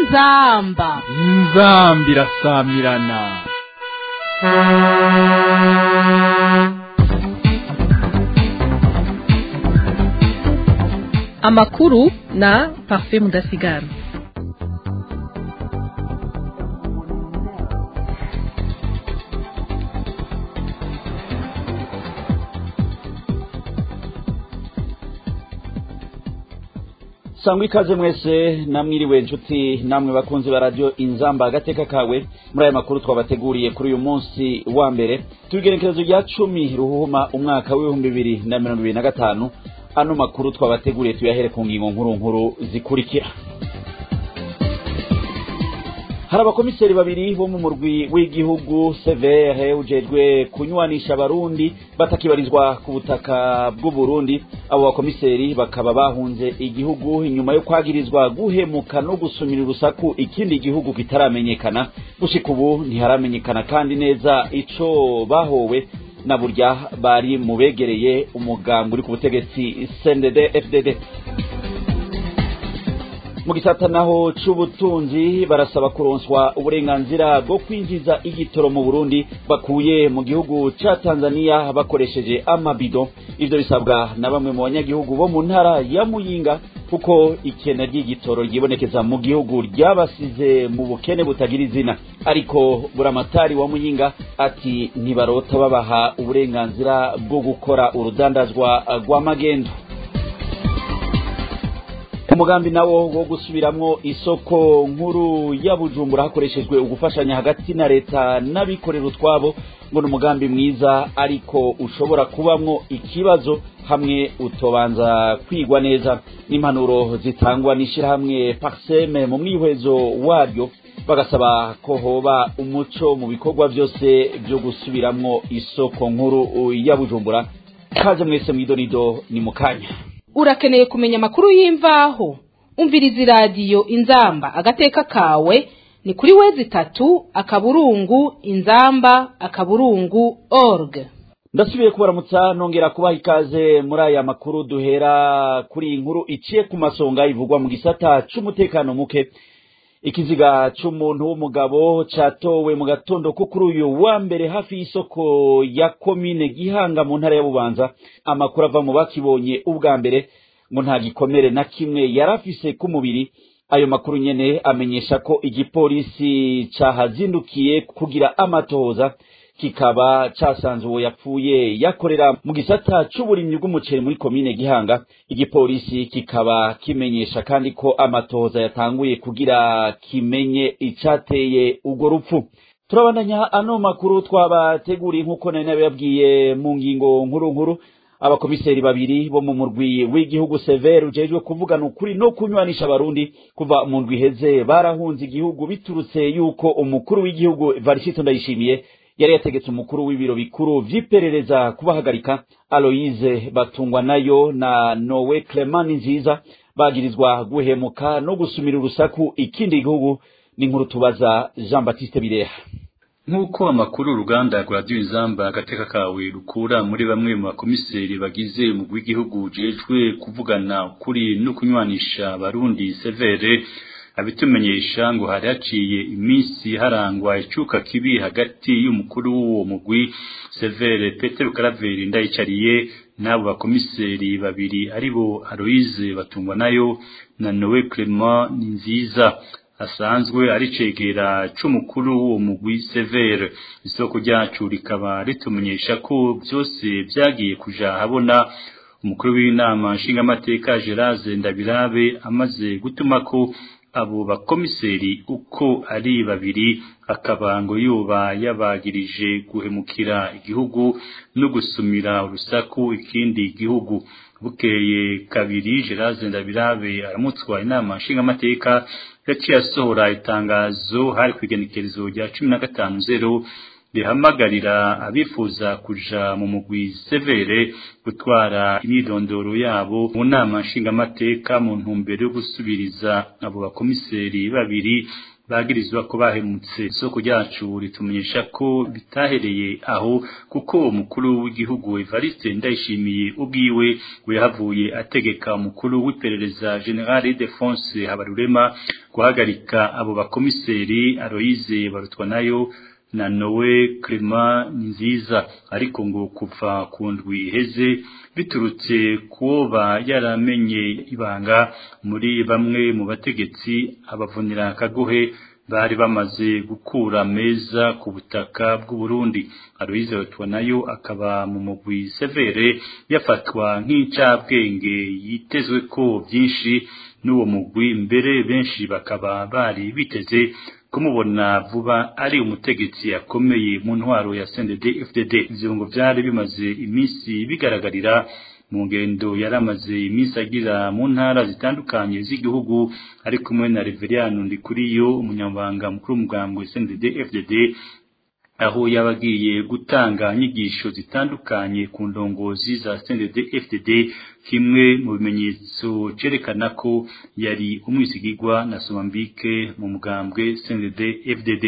inzamba irasamirana. Amakuru na Parfait Mudasigara. Sangwa ikaze mwese namwiriwe nshuti namwe bakunzi ba radio Inzamba agateka kawe muri aya makuru twabateguriye kuri uyu munsi wa mbere tugerekerezo rya 10 ruhuma umwaka wa 2025. Ano makuru twabateguriye tuyahere ku ngingo nkuru zikurikira. Hari abakomiseri babiri bo mu murwi w'igihugu severe ujejwe kunywanisha abarundi batakibarizwa ku butaka bw'u Burundi. Abo bakomiseri bakaba bahunze igihugu inyuma yo kwagirizwa guhemuka no gusumira urusaku ikindi gihugu kitaramenyekana. Gushika ubu ntiharamenyekana kandi neza ico bahowe na burya bari mubegereye umugambi uri ku butegetsi CNDD FDD. Mu gisata naho c'ubutunzi barasaba kuronswa uburenganzira bwo kwinjiza igitoro mu Burundi bakuye mu gihugu ca Tanzania bakoresheje amabido. Ivyo bisabwa na bamwe mu banyagihugu bo mu ntara ya Muyinga kuko ikena ry'igitoro ryibonekeza mu gihugu ryabasize mu bukene butagira izina. Ariko buramatari wa Muyinga ati ntibarota babaha uburenganzira bwo gukora urudandazwa rw'amagendo. Umugambi nawo wo gusubiramwo isoko nkuru ya Bujumbura hakoreshejwe ugufashanya hagati na leta n'abikorera utwabo ngo n'umugambi mwiza ariko ushobora kubamwo ikibazo hamwe utobanza kwigwa neza. N'impanuro zitangwa n'ishirahamwe Parseme mu mwihwezo waryo bagasaba ko hoba umuco mu bikorwa byose byo gusubiramwo isoko nkuru ya Bujumbura. Kaze mwese mwidonido ni mukanya. Urakeneye kumenya amakuru y'imvaho umviriza radio Inzamba agateka kawe ni kuri wezi3 akaburungu inzamba akaburungu org. Ndasubiye kubaramutsa nongera kubaha ikaze muri aya makuru. Duhera kuri inkuru iciye ku masonga ivugwa mu gisata c'umutekano muke. Ikiziga c'umuntu w'umugabo catowe mu gatondo ko kuri uyu wa mbere hafi y'isoko ya komine Gihanga mu ntara ya Bubanza. Amakuru ava mu bakibonye ubwa mbere ngo nta gikomere na kimwe yarafise ku mubiri. Ayo makuru nyene amenyesha ko igipolisi cahazindukiye kugira amatohoza kikaba casanze uwo yapfuye yakorera mu gisata c'uburimyi bw'umuceri muri komine Gihanga. Igipolisi kikaba kimenyesha kandi ko amatohoza yatanguye kugira kimenye icateye urwo rupfu. Turabandanya ano makuru twabateguriye nkuko nari nababwiye mu ngingo nkuru. Abakomiseri babiri bo mu murwi w'igihugu severe ujejwe kuvugana ukuri no kunywanisha abarundi kuva mu ndwi heze barahunze igihugu biturutse yuko umukuru w'igihugu Evariste Ndayishimiye yari yategetse umukuru w'ibiro bikuru vy'iperereza kubahagarika. Aloise Batungwanayo na Noe Clement Nziza bagirizwa guhemuka no gusumira urusaku ikindi gihugu. Ni nkuru tubaza Jean Baptiste Bireha. Nkuko amakuru uruganda rwa Radio Inzamba agateka kawe rukura muri bamwe mu bakomiseri bagize mu rw'igihugu ujejwe kuvugana ukuri no kunywanisha abarundi severe abitumenyesha ngo hari haciye iminsi harangwa icuka kibi hagati y'umukuru w'uwo mugwi severe Petero Karaveri Ndayicariye n'abo bakomiseri babiri aribo Aloise Batungwanayo na Noe Clement Nziza asanzwe ari cegera c'umukuru w'uwo mugwi severe. Isoko ryacu rikaba ritumenyesha ko byose byagiye kuja habona umukuru w'inama nshingamateka Gerard Ndabirabe amaze gutuma ko abo bakomiseri uko ari babiri akaba ngo yoba yabagirije guhemukira igihugu no gusumira urusaku ikindi gihugu. Bukeye kabiri Gerard Ndabirabe aramutswa inama nshingamateka yaciye asohora itangazo hari kwigenekerezo rya 15/0 rihamagarira abifuza kuja mu mugwi severe gutwara imyidondoro yabo mu nama nshingamateka mu ntumbero yo gusubiriza abo bakomiseri babiri bagirizwa ko bahemutse. Isoko ryacu ritumenyesha ko bitahereye aho kuko umukuru w'igihugu Evariste Ndayishimiye ubwiwe we yahavuye ategeka umukuru w'iperereza General Ildefonse Habarurema guhagarika abo bakomiseri Aloise Barutwanayo na Noe Clement Nziza, ariko ngo kuva ku ndwi iheze biturutse kuba yaramenye ibanga muri bamwe mu bategetsi abavunira kagohe bari bamaze gukura meza ku butaka bw'u Burundi. Aloise Barutwanayo akaba mu mugwi severe yafatwa nk'incabwenge yitezwe ko byinshi n'uwo mugwi, mbere benshi bakaba bari biteze kumubona vuba ari umutegetsi akomeye mu ntwaro ya CNDD-FDD. Ivyo ngo byari bimaze iminsi bigaragarira mu ngendo yaramaze iminsi agira mu ntara zitandukanye z'igihugu ari kumwe na Reverien Ndikuriyo, umunyamabanga mukuru w'umugambwe CNDD-FDD, aho yabagiye gutanga inyigisho zitandukanye ku ndongozi za CNDD-FDD, kimwe mu bimenyetso cerekana ko yari umwisigirwa na Somambike mu mugambwe CNDD-FDD.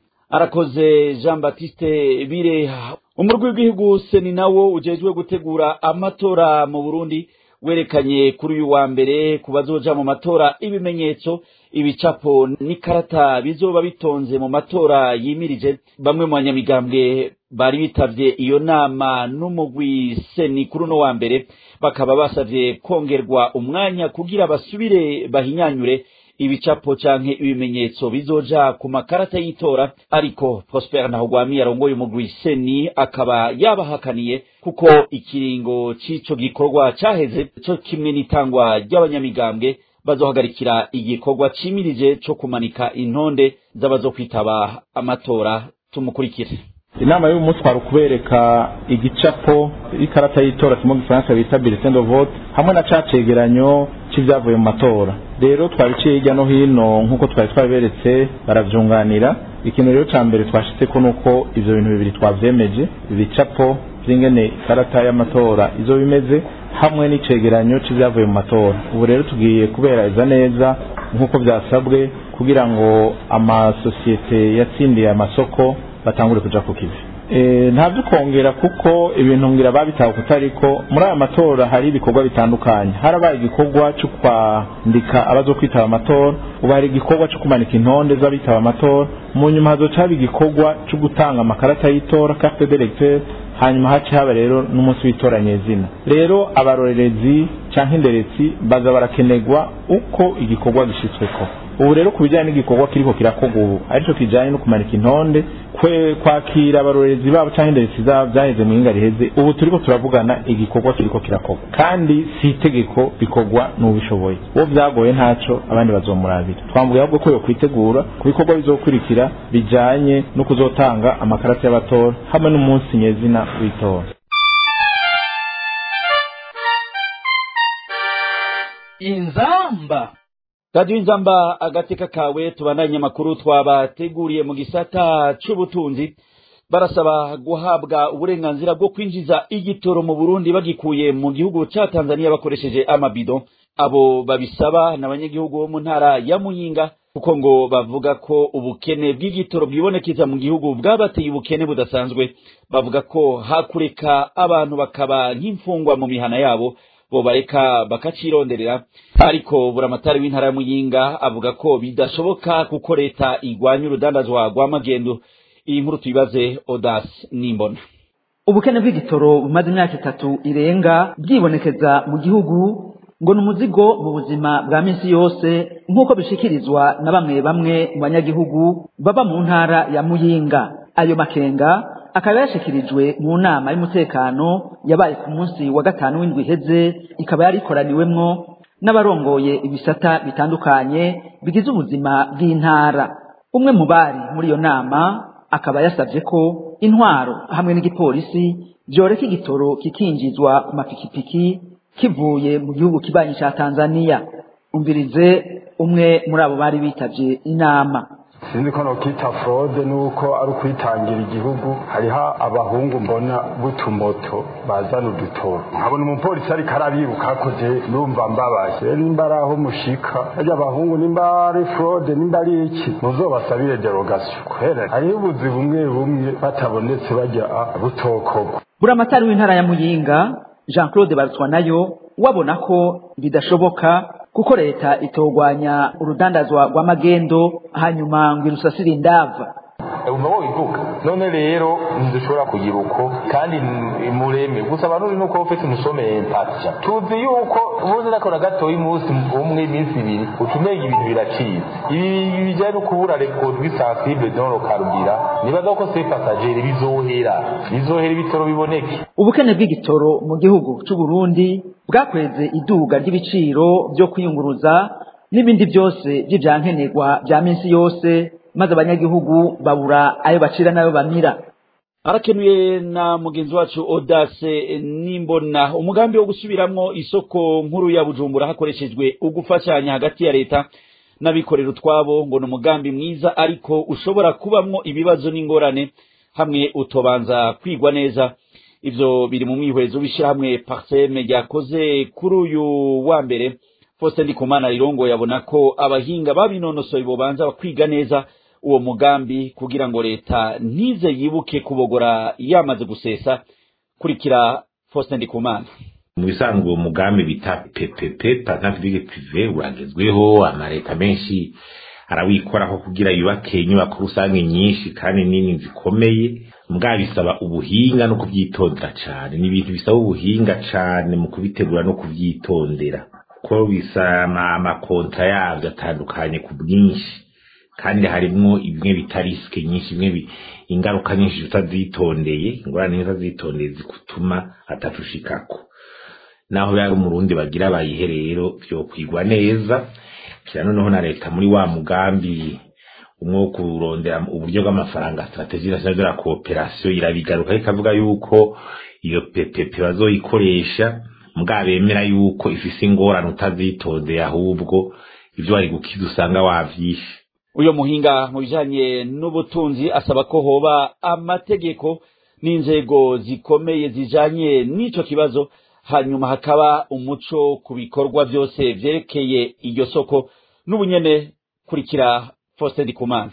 Arakoze Jean Baptiste Bireha. Umurwi w'igihugu seni nawo ujejwe gutegura amatora mu Burundi werekanye kuri uyu wa mbere kubazoja mu matora ibimenyetso, ibicapo n'ikarata bizoba bitonze mu matora yimirije. Bamwe mu banyamigambwe bari bitavye iyo nama n'umugwi seni kuri uno wa mbere bakaba basavye kongerwa umwanya kugira basubire bahinyanyure ibicapo canke ibimenyetso bizoja ku makarata y'itora, ariko Prosper Ntahogwami yarongoye umugwi seni akaba yabahakaniye kuko ikiringo c'ico gikorwa caheze, co kimwe n'itangwa ry'abanyamigambwe bazohagarikira igikorwa cimirije co kumanika intonde z'abazokwitaba amatora. Tumukurikire. Inama y'uyu munsi twari kubereka igicapo ikarata y'itora mu Gifaransa bita bulletin de vote hamwe na cacegeranyo c'ivyavuye mu matora. Rero twabiciye hirya no hino nkuko twari twaberetse baravyunganira. Ikintu rero ca mbere twashitse ko nuko ivyo bintu bibiri twavyemeje, ibicapo vy'ingene ikarata y'amatora izo bimeze hamwe n'icegeranyo c'ivyavuye mu matora. Ubu rero tugiye kubereza neza nkuko vyasabwe kugira ngo amasosiyete yatsindiye amasoko batangure kuja ku kivi. Ntabyo kongera kuko ibintu ngira babitaho kutariko muri aya matora hari ibikorwa bitandukanye. Harabaye igikorwa cyo kwandika abazokwitaba amatora, ubu hari igikorwa cyo kumanika intonde z'abitaba amatora, mu nyuma hazoca igikorwa cyo gutanga amakarata y'itora carte d'électeur, hanyuma haci haba rero n'umunsi w'itora nyezina. Rero abarorerezi canke inderetsi baza barakenegwa uko igikorwa gishitsweko. Ubu rero kubijyanye n'igikorwa kiriko kirakorwa ubu arico kijanye no kumanika intonde, kwakira abarorerezi babo canke inderetsi zabo byaheze mu hinga riheze. Ubu turiko turavugana igikorwa kiriko kirakorwa kandi si itegeko bikorwa n'ubishoboye. Uwo vyagoye ntaco abandi bazomurabira. Twambuye ahubwo ko yo kwitegura ku bikorwa bizokurikira bijanye no kuzotanga amakarata y'abatora hamwe n'umunsi nyezina w'itora. Inzamba. Radio Inzamba agateka kawe tubandanye makuru twabateguriye mu gisata c'ubutunzi. Barasaba guhabwa uburenganzira bwo kwinjiza igitoro mu Burundi bagikuye mu gihugu ca Tanzania bakoresheje amabido. Abo babisaba n'abanyagihugu bo mu ntara ya Muyinga kuko ngo bavuga ko ubukene bw'igitoro bwibonekeza mu gihugu bwabateye ubukene budasanzwe. Bavuga ko hakureka abantu bakaba nk'imfungwa mu mihana yabo bo bareka bakacironderera, ariko buramatari w'intara ya Muyinga avuga ko bidashoboka kuko leta igwanya urudandazwa rw'amagendo. Iyi nkuru tuyibaze Odas Nimbona. Ubukene bw'igitoro bumaze imyaka 3 irenga bwibonekeza mu gihugu ngo n'umuzigo mu buzima bwa minsi yose nk'uko bishikirizwa na bamwe mu banyagihugu baba mu ntara ya Muyinga. Ayo makenga akaba yashikirijwe mu nama y'umutekano yabaye ku munsi wa 5 w'indwi heze, ikaba yari ikoraniwemwo n'abarongoye ibisata bitandukanye bigize ubuzima bw'intara. Umwe mu bari muri iyo nama akaba yasavye ko intwaro hamwe n'igipolisi byoreka igitoro kikinjizwa ku mapikipiki kivuye mu gihugu kibanyi ca Tanzania. Umvirize umwe muri abo bari bitavye inama. sinzi ko nokita fraude nuko ari ukwitangira igihugu hariho abahungu mbona butumoto bazana udutoro nkabona umupolisi ariko arabiruka akoze numva mbabaje nimba araho mushika ajya abahungu nimba ari fraude nimba ari iki muzobasabire derogation kwera hariho ubuzi bumwe bumwe batabonetse bajya butokorwa. Buramatari w'intara ya Muyinga Jean Claude Barutwanayo wabona ko bidashoboka kuko leta itogwanya urudandazwa rw'amagendo hanyuma ngo irusasire indava. Umva wivuga none rero ndushobora kugira uko kandi mureme gusa abantu nuko ufite umusomeye mpatsha tuzi yuko ubuze nakora gato y'umunsi umwe iminsi ibiri utumeye ibintu biraciye ibi bijyanye no kubura record bisensible dans le carburant nibaza ko c'est passager bizohera ibitoro biboneke. Ubukene bw'igitoro mu gihugu cy'u Burundi bwakweze iduga ry'ibiciro byo kwiyunguruza n'ibindi byose by'ibyankenerwa bya minsi yose maze abanyagihugu babura ayo bacira nayo bamira. Arakenuye na mugenzi wacu Audace Nimbona. Umugambi wo gusubiramwo isoko nkuru ya Bujumbura hakoreshejwe ugufashanya hagati ya leta n'abikorera utwabo ngo n'umugambi mwiza ariko ushobora kubamwo ibibazo n'ingorane hamwe utobanza kwigwa neza. Ivyo biri mu mwihwezo w'ishirahamwe Parseme ryakoze kuri uyu wa mbere. Faustin Ndikumana Rirongo yabona ko abahinga babinonosoye bobanza bakwiga neza uwo mugambi kugira ngo leta ntize yibuke kubogora yamaze gusesa. Kurikira Faustin Ndikumana. Mu bisanzwe uwo mugambi bita PPP partenariat privé uragezweho amareta menshi arawikoraho kugira yubake inyubako rusange nyinshi kandi nini zikomeye. Mbwa bisaba ubuhinga no kuvyitondera cyane, ni ibintu bisaba ubuhinga cyane mu kubitegura no kuvyitondera ko bisama amakonta yavyo atandukanye ku bwinshi kandi harimwo ibimwe bita riske nyinshi bimwe ingaruka nyinshi utazitondeye ingorane zitondeye zikutuma atatushikako naho yari umurundi bagira bayihe rero byo kwigwa neza cyane noneho na leta muri wa mugambi umwo kurondera uburyo bw'amafaranga strategie nationale de la coopération irabigaruka ikavuga yuko iyo PPP bazoyikoresha mbwabemera yuko ifise ingorane utazitondeye ahubwo ivyo ari gukiza usanga wavyishe. Uyo muhinga mu bijanye n'ubutunzi asaba ko hoba amategeko n'inzego zikomeye zijanye n'ico kibazo hanyuma hakaba umuco ku bikorwa byose vyerekeye iyo soko n'ubunyene. Kurikira Faustin Ndikumana.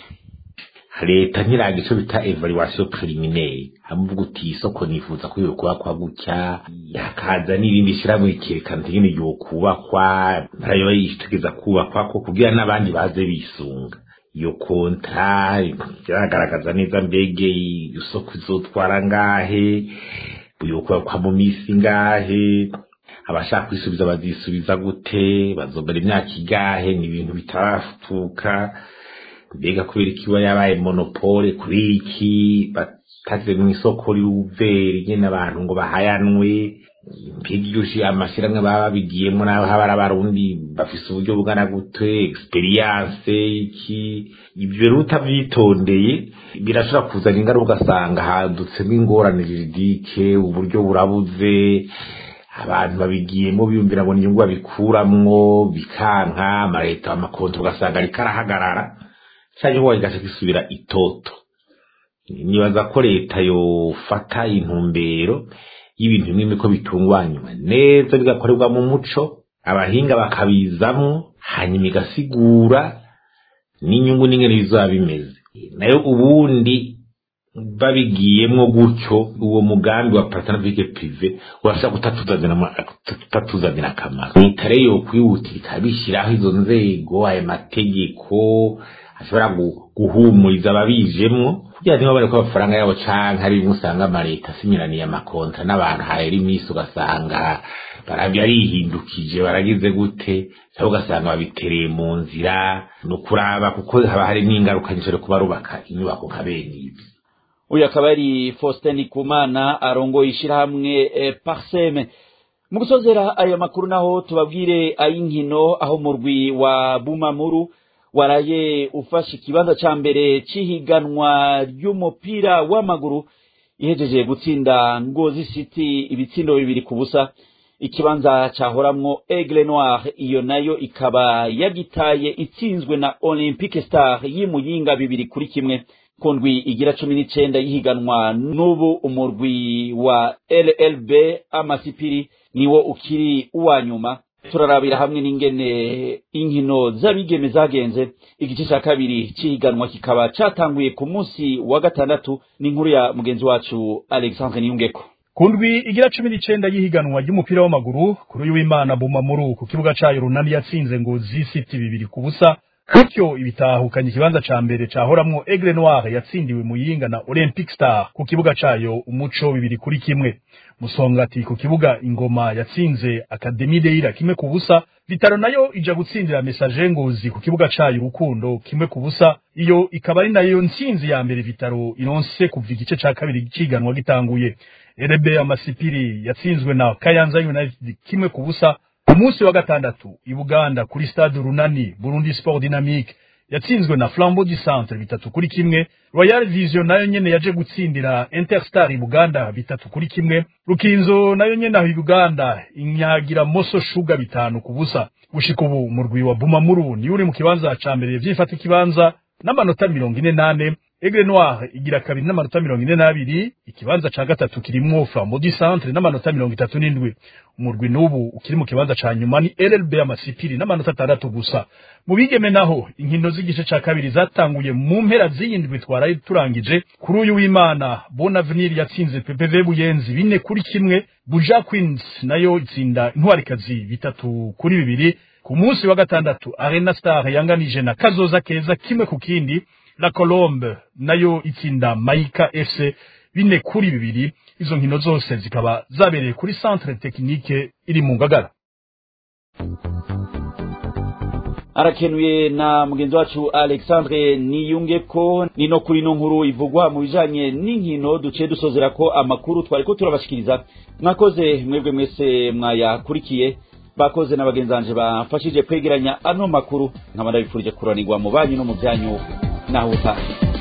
Leta ntiraga ico bita evaluation preliminaire hamuvuga uti isoko nifuza ko yokuba kwa gutya yakaza n'ibindi shiramo ikerekana ingene yokubakwa barayo bayitegeza kubakwa ko kugira n'abandi baze bisunga iyo kontra yagaragaza neza mbege isoko izotwara ngahe buyokubakwa mu misi ngahe abashaka kwisubiza bazisubiza gute bazobera imyaka igahe ni ibintu bitarafutuka mbega kubera ikiba yabaye monopole kuri iki bataze mu isoko riuveri nyene abantu ngo bahayanwe mpigyushi amashiramwe baba bigiyemo naho habara barundi bafise uburyo bugana gute experience iki ibyo ruta byitondeye birashobora kuzana ingaruka ugasanga hadutsemo ingorane juridike uburyo burabuze abantu babigiyemo biyumvira ngo inyungu babikuramwo bikanka amareta amakonto ugasanga ari karahagarara cyane ngo igaje kwisubira itoto. Nibaza ko leta yo fata intumbero y'ibintu bimwe ko bitungwanywa neza bigakorerwa mu muco abahinga bakabizamwo hanyuma igasigura n'inyungu n'ingene bizoba bimeze nayo ubundi babigiyemwo gutyo uwo mugambi wa partenariat privé urashaka kutatuzanira akamaro. Leta yo kwihutira ikabishiraho izo nzego ayo mategeko ashobora guhumuriza ababijemwo kugira ngo bareko amafaranga yabo canke ari musanga amareta simiraniye amakonta n'abantu hayeri imisi ugasanga barabyarihindukije baragize gute cyangwa ugasanga babitereye mu nzira no kuraba kuko haba hari n'ingaruka nyinshi kuba rubaka inyubako kabene ibi. Uyu akaba ari Faustin Ndikumana arongoye ishirahamwe Parseme. Mu gusozera aya makuru naho tubabwire ay'inkino aho murwi wa Bumamuru waraye ufashe ikibanza ca mbere cihiganwa ry'umupira w'amaguru ihejeje gutsinda Ngozi City ibitsindo 2-0. ikibanza cahoramwo Aigle Noir iyo nayo ikaba yagitaye itsinzwe na Olympique Star y'Imuyinga 2-1 kundwi igira 19 yihiganwa n'ubu umurwi wa LLB Amasipiri niwo ukiri uwanyuma. Turarabira hamwe n'ingene inkino z'abigeme zagenze. Igice cya kabiri cihiganwa kikaba catanguye ku munsi wa gatandatu n'inkuru ya mugenzi wacu Alexandre Niyungeko. Kundwi igira 19 yihiganwa ry'umupira w'amaguru kuri uyu w'Imana Bumamuru ku kibuga cayo Runani yatsinze Ngozi City 2-0. Kutyo ibitahukanye ikibanza ca mbere cahoramwo Aigle Noir yatsindiwe Muyinga na Olympique Star ku kibuga cayo Umuco 2-1. Musongati ku kibuga Ingoma yatsinze Academy Deira 1-0. Vitaro nayo ija gutsindira Message Ngozi ku kibuga cayo Rukundo 1-0. Iyo ikaba ari nayo ntsinzi ya mbere Vitaro ironse kuva igice ca kabiri ciganwa gitanguye. RB Amasipiri yatsinzwe na Kayanza United 1-0. Umunsi wa gatandatu Ibuganda kuri Stade Runani Burundi Sport Dynamique yatsinzwe na Flambeau du Centre 3-1. Royal Vision nayo nyene yaje gutsindira Interstar Ibuganda 3-1. Rukinzo nayo nyene aho Ibuganda inyagira Moso Sugar 5-0. Gushika ubu umurwi wa Bumamuru ni uri mu kibanza ca mbere vyifata ikibanza n'amanota 48. Aigle Noir igira kabiri n'amanota 42. Ikibanza ca gatatu kirimwo Flambeau du Centre n'amanota 37. Umurwi n'ubu ukiri mu kibanza ca nyuma ni LLB Amasipiri n'amanota 6 gusa. Mu bigeme naho inkino z'igice ca kabiri zatanguye mu mpera z'iyindwi twaraye turangije. Kuri uyu w'Imana Bon Avenir yatsinze PPV Buyenzi 4-1. Buja Queens nayo itsinda Intwarikazi 3-2. Ku munsi wa gatandatu Arena Star yanganije na Kazoza Keza 1-0. La Colombe nayo itsinda Maika FC 4-2. Izo nkino zose zikaba zabereye kuri Centre Technique iri mu Ngagara. Arakenuye na mugenzi wacu Alexandre Niyungeko. Nino kuri no nkuru ivugwa mu bijanye n'inkino duce dusozera ko amakuru twariko turabashikiriza. Mwakoze mwebwe mwese mwayakurikiye. Bakoze n'abagenzanje bafashije kwegeranya ano makuru nk'abandabifurije kuranirwa mu banyu no mu byanyu naho utaha.